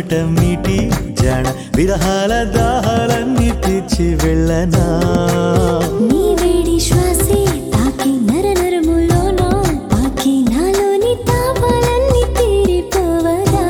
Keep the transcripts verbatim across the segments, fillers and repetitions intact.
మీటి జాణ విరహాల దాహాలన్నీ తీర్చి వెళ్ళనా నీ వేడి శ్వాసే తాకి నర నరములోన తాకి నాలోని తాపాలన్నీ తీరిపోవదా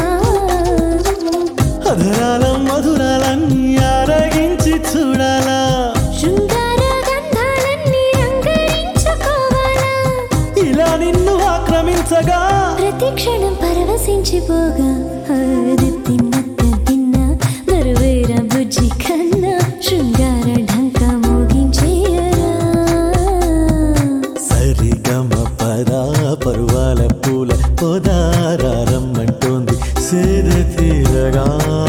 అధరాల మధురాలన్నీ ఆరగించి చూడాలా శృంగార గంధాలన్నీ రంగరించుకోవాలా ఇలా నిన్ను ఆక్రమించగా ప్రతి క్షణం పరవశించిపోగా అది తిన్నట్ట తిన్న మరువేర బుజ్జి కన్నా శృంగార ఢంక మోగించేయరా సరిగమ పదా పరువాల పూల పొదారమ్మంటోంది సేద తీరగా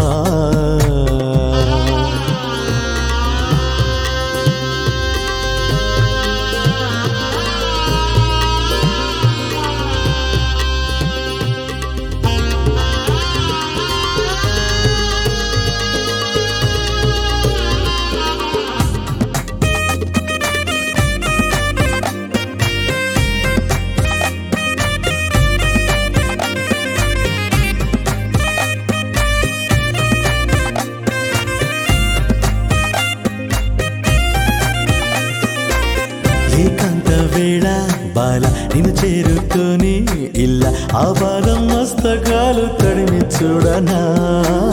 ఏకాంత వేళ బాల నిన్ను చేరుకొని ఇల్ల ఆ బాలం మస్తకాలు తడిమి చూడనా